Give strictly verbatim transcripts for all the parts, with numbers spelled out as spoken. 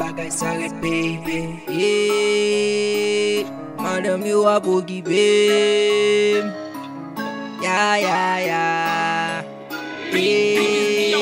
bagay s'arrête baby. Yeah, madame yo a pou gibe. Ya ya ya. Yeah.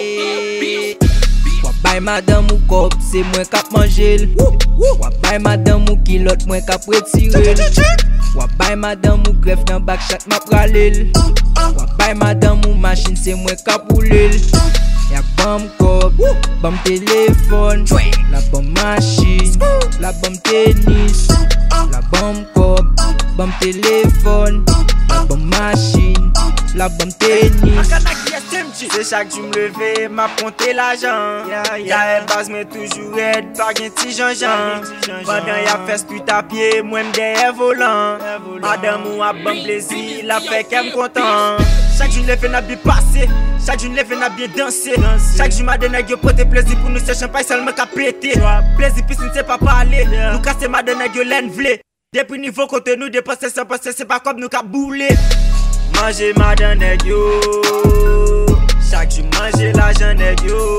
Wabay madame ou kop, c'est moi k'ap manjel. Wabay madame ou kilot, moi k'ap retirel. Wabay madame ou greffe nan bak chat m'a pralel. Wabay madame ou machine, c'est moi k'ap roulel. Y'a bam kop, bam téléphone, la bam machine, la bam tennis, la bam kop, bam téléphone, la bam machine, la bam tennis. C'est chaque jour m'lever, m'a compté l'argent. Y'a elle base mais toujours aide, pas gen ti Jean-Jean. Pendant y'a fest tout à pied, moi m'derrière volant. Madame ou a bon plaisir, la fait qu'elle m'content. Chaque jour m'lever n'a bien passé, chaque jour m'lever n'a bien dansé. Chaque jour m'a donné yo porter plaisir pour nous c'est champagne seulement qu'à péter. Plaisir piscine c'est pas parler, nous casser m'a donné yo l'aine vlé. Depuis niveau côté nous dépenser sans penser c'est pas comme nous qu'à bouler. Manger m'a donné yo. Chaque jour manger l'argent nèg yo.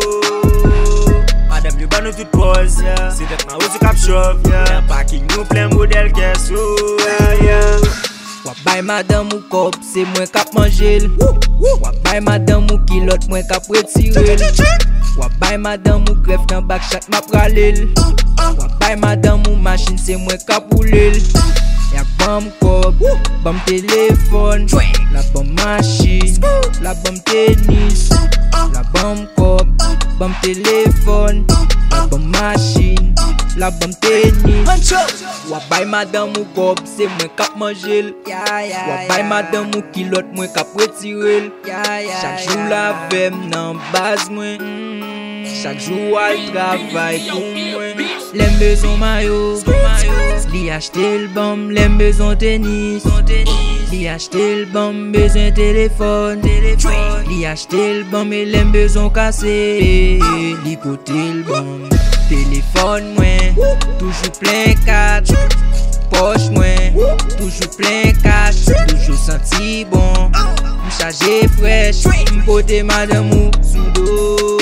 Madame lui ban nous toute pause, yeah. C'est d'être ma hausse cap shop, yeah. Parking nous plein modèle qu'est-ce yeah, yeah. Wabay madame ou kop, c'est moi k'ap manjel. Wabay madame ou kilot, moi k'ap retirel. Wabay madame ou greffe nan bak chat m'a pralel. Wabay madame ou machine, c'est moi k'ap roulel. Y'a bam kop, bam téléphone, la bam machine, la bam tennis, la bam kop, bam téléphone, la bam machine, la bam tennis. Wabay madame ou kop, c'est moi k'ap manjel. Wabay madame ou kilot, moi k'ap retirel. Chaque jour la vem nan base moi. Chaque jour elle travaille pour moi. L'aime besoin maillot, li acheter le bam, l'aime besoin tennis, li acheter le bam, besoin téléphone, li acheter le bam et l'aime besoin cassé, li côté le bam, téléphone moi, toujours plein cash, poche moi, toujours plein cash, toujours senti bon, m'charger fraîche, m'poter madame ou sous dos.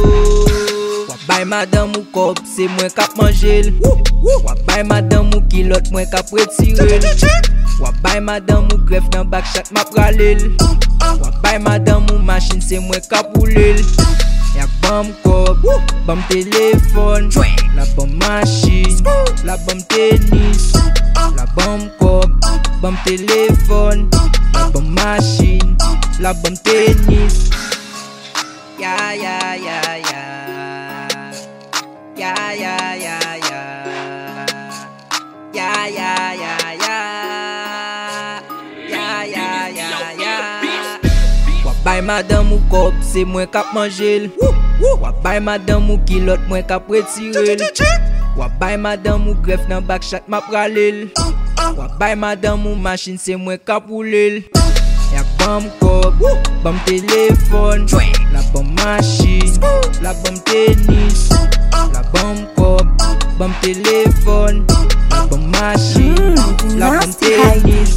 Wabay madame ou kop, c'est moi k'ap manjel. Wabay madame ou kilot, moi k'ap retirel. Wabay madame ou greffe nan bak chat m'a pralel. Wabay madame ou machine, c'est moi k'ap roulel. Y'a bam kop, bam téléphone, la bam machine, la bam tennis, la bam kop, bam téléphone, la bam machine, la bam tennis. Ya ya ya ya. Ya ya ya ya. Ya ya ya ya. Ya ya ya ya. Wabay madame ou kop, c'est moi k'ap manjel. Wabay madame ou kilot, moi k'ap retirel. Wabay madame ou greffe nan bak chat m'a pralel. Wabay madame ou machine, c'est moi k'ap roulel. Y'a bam kop, bam téléphone, la bam machine, la bam tennis, la bam kop, bam téléphone, la bam machine, la bam tennis.